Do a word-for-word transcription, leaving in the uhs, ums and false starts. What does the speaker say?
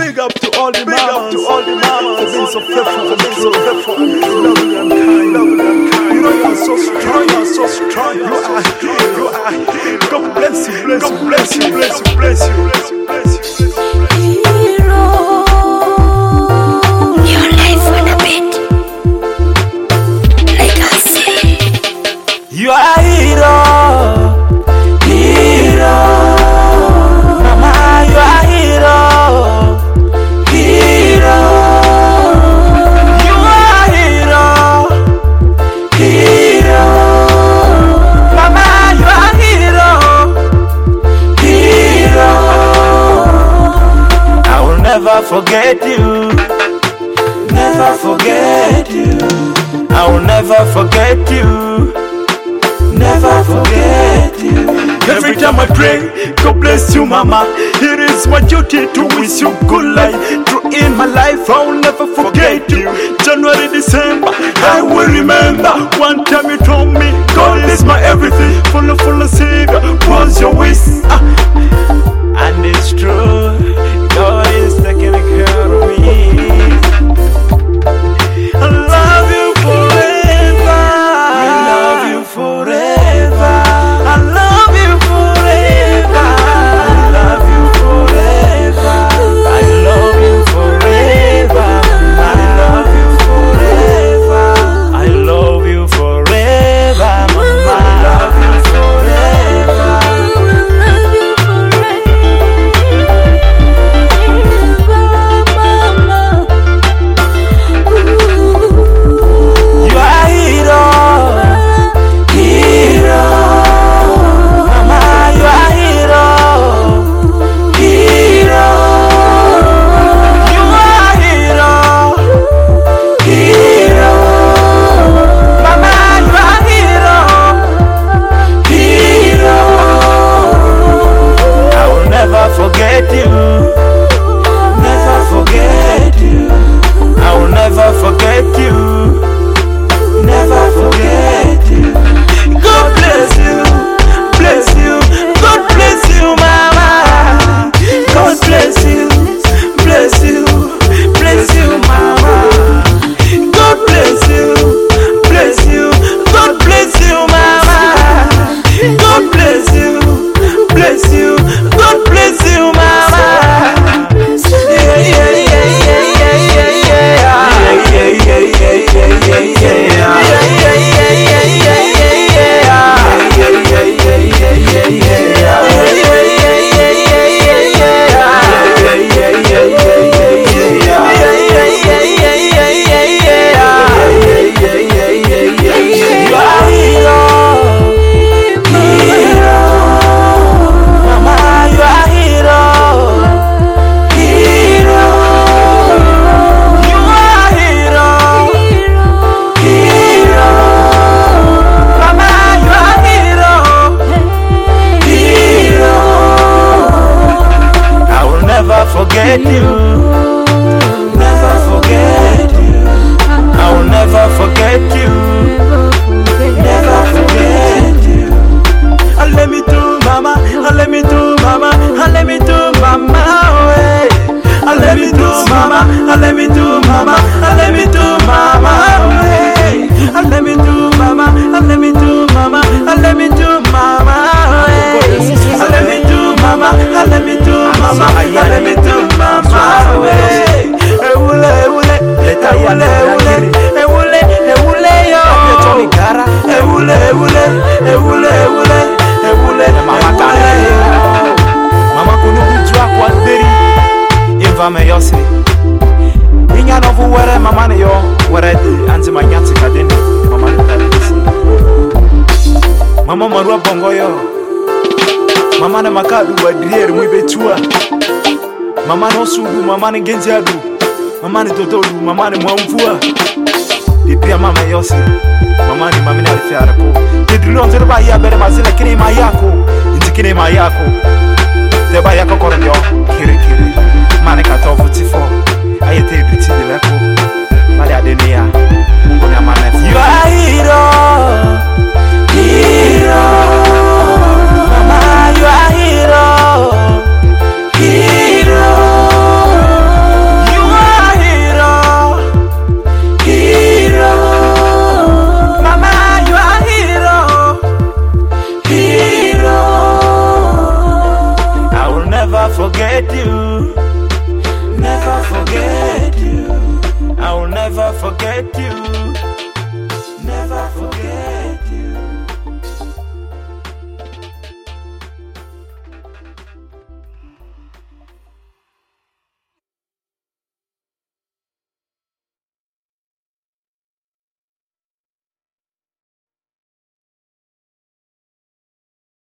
Big up to all the mamas, to all the mamas for being so faithful, for being so faithful, loving and kind, loving and kind. You know you are so strong, you are so strong. You are, you are. God bless you, bless you, bless you, bless you, bless you, bless you, bless you. Hero, your life on a bit. Legacy. You are a hero, hero. Mama, you are a hero, hero. You are a hero, hero. Mama, you are a hero, hero. I will never forget you, never forget you. I will never forget you, never forget you. Every time I pray, God bless you, mama. It is my duty to wish you good life. Through in my life, I will never forget you. January, December, I will remember. One time you told me, God is my everything. Full of, full of Savior, was your wish. Ah. And it's true, God is taking care of me. I love you forever. I love you forever. I love you forever. I love you forever. I love you forever. I love you forever. I love you forever, mama. I love you forever. You are a hero, hero. Mama, you are a hero, hero. You are a hero, hero. Mama, you are a hero, hero. I will never forget you, never forget you. I will never forget you, never forget you. God bless you, bless you. God bless you, mama. God bless you, bless you, bless you, mama. God bless you, bless you. God bless you, mama. God bless you, bless you. God bless you, mama. Yeah, yeah, yeah, yeah, yeah, yeah, yeah. Yeah, yeah, yeah, yeah, yeah, yeah, yeah. Yeah, yeah, yeah, yeah, yeah, yeah, yeah. Yeah, yeah, yeah, yeah, yeah, yeah, yeah. Yeah, yeah, yeah, yeah, yeah, yeah, yeah. Yeah, yeah, yeah, yeah, yeah, yeah, yeah. Yeah, yeah, yeah, yeah, yeah, yeah, yeah. Yeah, yeah, yeah, yeah, yeah, yeah. You are a hero, hero. Mama, you are a hero, hero. You are a hero, hero. Mama, you are a hero, hero. I will never forget you, never forget you. I will never forget you, never forget you. I let me do, mama. I let me do, mama. I let me do, mama. Way. I let me do, mama. I let me do, mama. I let me do, mama. Way. I let me do, mama. I let me do, mama. I let me do, mama. Way. I let me do, mama. I let me do, mama. I let me do, mama. Way. Ewule, ewule, ewule, ewule, ewule, ewule yo. Ewule, ewule, ewule, ewule, ewule, mama kale. Mama kunu kujua kwa deri. Inva me yose. Inya novu were mama ne yo were di anti manyati kadeni. Mama ne kadeni. Mama marua bongo yo. Mama ne makadu wadriere mu betua. Mama no sugu, mama ne genzi adu. Mama ne totodu, mama ne mwamvua. Dipia mama yose. Mama ni mama ni alifiara ko. Tidri on zero ba ya bere mazile kini ma yako. Inti kini ma yako. Te ba yako korenyo kiri kiri. Mane katofu tifo. Ayete ibiti dileko. Mali adenia. Mungu ni amane. You are a hero, hero. Mama, you are a hero, hero. forget you. Never forget you. I will never forget you.